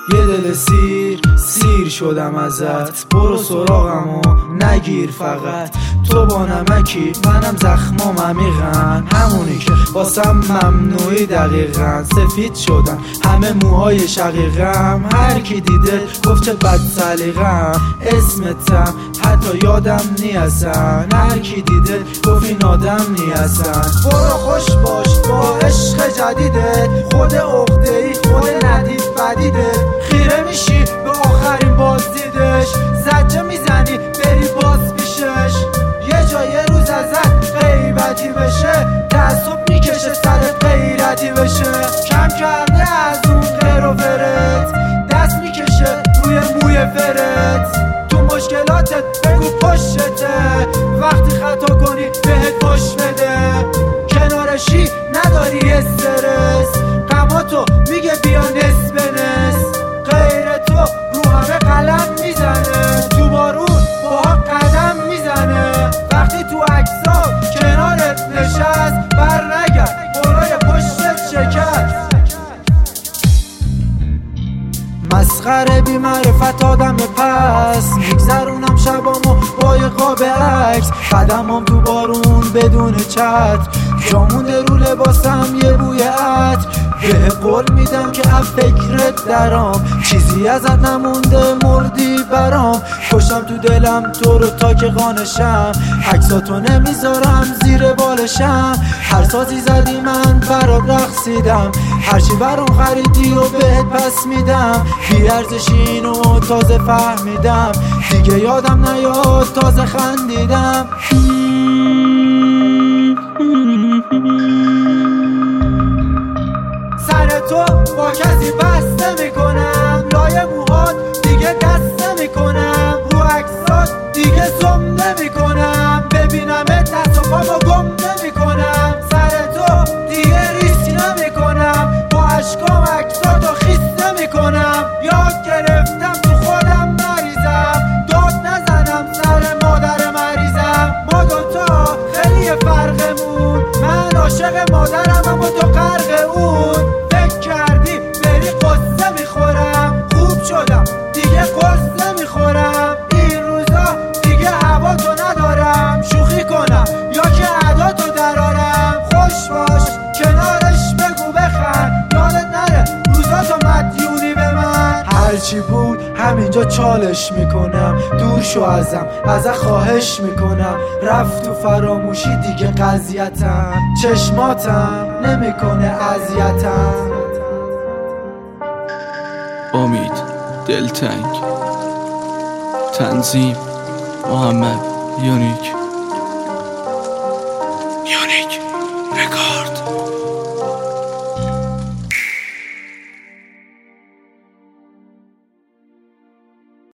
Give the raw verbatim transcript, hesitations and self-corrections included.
یه دل سیر سیر شدم ازت، برو سراغم و نگیر فقط. تو با نمکی منم زخمام عمیقن، همونی که واسم ممنوعی دقیقا. سفید شدن همه موهای شقیقم، هر کی دیده گفت چه بد سلیقم. اسمتم حتی یادم نیستن، هر کی دیده گفت این آدم نیستن. برو خوش باش با عشق جدیده، خود عقده‌ای خود ندید بدیده. خیره میشی به آخرین بازدیدش، زجه میزنی بری باز پیشش. یه جا یه روز ازت غیبتی بشه، تعصب میکشه سرت غیرتی بشه. کم کرده از اون غیر و فرت، دست میکشه روی موی فرت. تو مشکلاتت بگو پشته، وقتی خطا کنی بهت پشت بده. کنارشی نداری استرس، غماتو میگه بیا نصف نصف. غیر تو رو همه قلم میزنه، تو بارون باها قدم میزنه. وقتی تو عکسا کنارت نشست، بر نگرد برای پشتت شکست. مسخره بی معرفت آدم پس، میگذرونم شبامو با یه قاب عکس. قدمام تو بارون بدون چتر، جامونده رو لباسم یه بوی عطر. به قول میدم که از فکرت درام، چیزی ازت نمونده مردی برام. کشتم تو دلم تو رو تا که قانشم، عکساتو نمیذارم زیر بالشم. هر سازی زدی من برات رقصیدم، هرچی برام خریدی و بهت پس میدم. بی ارزش اینو تازه فهمیدم، دیگه یادم نیاد تازه خندیدم. سر تو با کسی بس نمیکنم، لای موهات دیگه دست نمیکنم. رو عکسات دیگه زوم نمیکنم، ببینمت دست و پامو گم نمیکنم. سر تو دیگه ریسک نمیکنم، با عشقام عکساتو خیس نمیکنم. یاد گرفتم تو خودم نریزم، داد نزنم سر مادر مریضم. ما دوتا خیلی فرقمون، من عاشق مادرم اما تو غرق اون. فکر کردی بری قصه میخورم، خوب شدم دیگه قصه میخورم. این روزا دیگه هوا تو ندارم، شوخی کنم یا که ادا تو درارم. خوش باش کنارش بگو بخند، یادت نره روزا تو مدیونی به من. هرچی بود همینجا چالش میکنم، دور شو ازم ازت خواهش میکنم. رفت تو فراموشی دیگه قضیتم، چشماتم نمیکنه اذیتم. امید دلتنگ، تنظیم محمد یونیک. یونیک رکارد.